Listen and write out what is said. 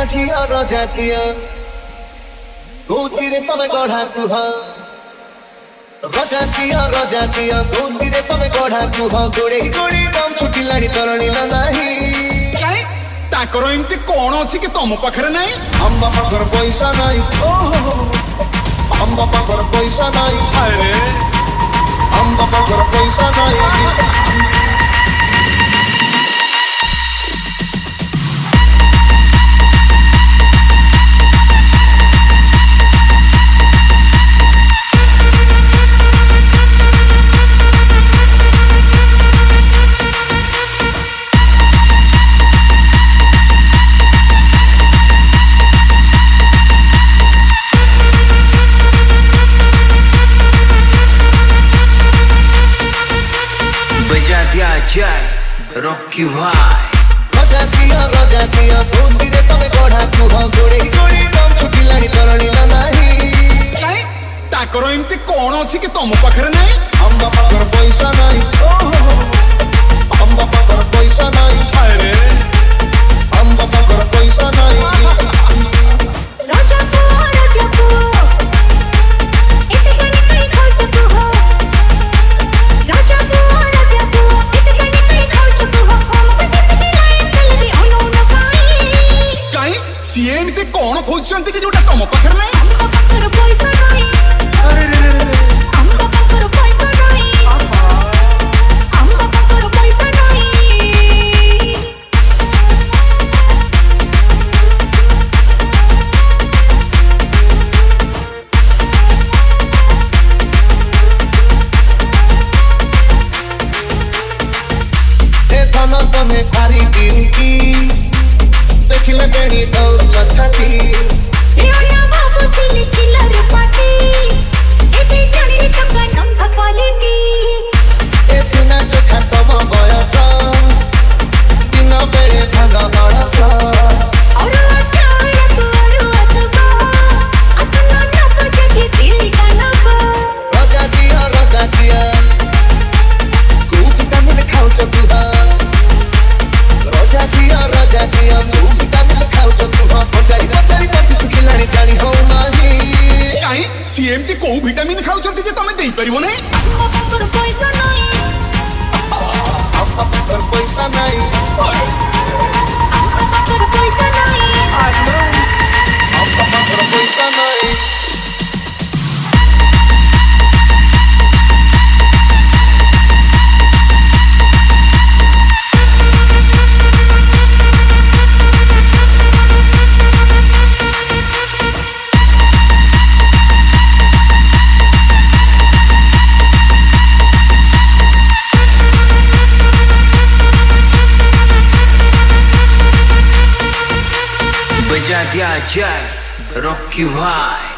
झिया रजा झिया गोतीरे तमे गढ़ा कुह रजा झिया गोतीरे तमे गढ़ा कुह गोड़े गोड़ी दम छुटी लाणी तरणी नाही ताकर एमती कौन अच्छी कि तुम पाखरे नहीं हम पाखर पैसा नहीं हम पाखर पैसा नहीं अरे हम पाखर पैसा नहीं जाए रॉकी भाई रजा झिया गोतीरे तमे गढ़ा कुह गोड़े गोड़ी दम छुटी लाणी तरणी नाही ताकर एमती कौन अच्छी कि तुम पाखरे नहीं हम पाखर पैसा नहीं हम पाखर पैसा नहीं अरे हम पाखर पैसा नहीं सीएमती कौन खोजते कि जोटा तुम पाखरे नहीं तमे भारी ड्यूटी देखिले बेणी दौ छाती ए ओला बाबू चिली चिल्लर पार्टी ए बिजणी टका नंगा क्वालिटी ए सुना चोखा तम बयस दिन बेले भागा बड़स और अचानक और अतबा असना नब जति दिल का नब रजा झिया को विटामिन खाउछ तुहा रजा झिया को विटामिन खाउछ तुहा पचारी पचारी तती सुखिलाणी जानी हो नाही काई सीएमती को विटामिन खाउछंती जे तमे देई परिबो नै हम पाखर पैसा नहीं हम पाखर पैसा नहीं हम पाखर पैसा नहीं हम पाखर पैसा नहीं बजा दिया जाए रॉकी भाई।